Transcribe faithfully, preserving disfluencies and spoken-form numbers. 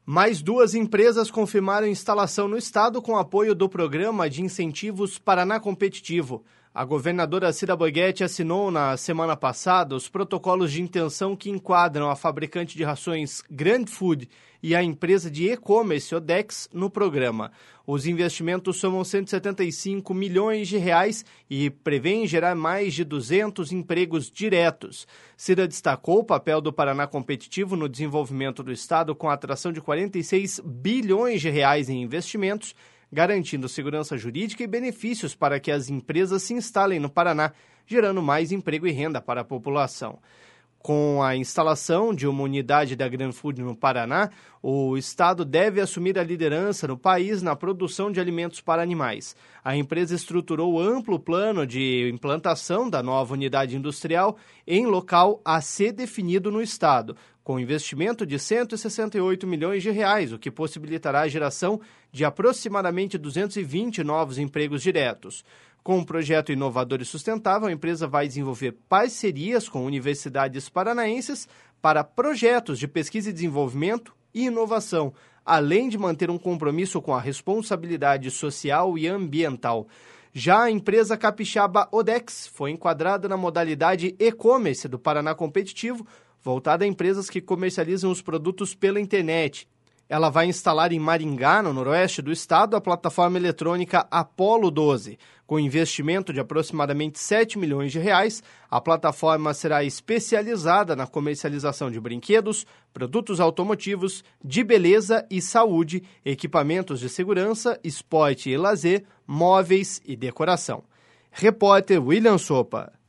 Mais duas empresas confirmaram instalação no estado com apoio do Programa de Incentivos Paraná Competitivo. A governadora Cida Borghetti assinou na semana passada os protocolos de intenção que enquadram a fabricante de rações Grand Food e a empresa de e-commerce Odex no programa. Os investimentos somam cento e setenta e cinco milhões de reais e prevêem gerar mais de duzentos empregos diretos. Cida destacou o papel do Paraná Competitivo no desenvolvimento do estado com a atração de quarenta e seis bilhões de reais em investimentos, garantindo segurança jurídica e benefícios para que as empresas se instalem no Paraná, gerando mais emprego e renda para a população. Com a instalação de uma unidade da Grand Food no Paraná, o estado deve assumir a liderança no país na produção de alimentos para animais. A empresa estruturou amplo plano de implantação da nova unidade industrial em local a ser definido no estado, com investimento de cento e sessenta e oito milhões de reais, o que possibilitará a geração de aproximadamente duzentos e vinte novos empregos diretos. Com um projeto inovador e sustentável, a empresa vai desenvolver parcerias com universidades paranaenses para projetos de pesquisa e desenvolvimento e inovação, além de manter um compromisso com a responsabilidade social e ambiental. Já a empresa capixaba Odex foi enquadrada na modalidade e-commerce do Paraná Competitivo, voltada a empresas que comercializam os produtos pela internet. Ela vai instalar em Maringá, no noroeste do estado, a plataforma eletrônica Apollo doze. Com investimento de aproximadamente sete milhões de reais, a plataforma será especializada na comercialização de brinquedos, produtos automotivos, de beleza e saúde, equipamentos de segurança, esporte e lazer, móveis e decoração. Repórter William Sopa.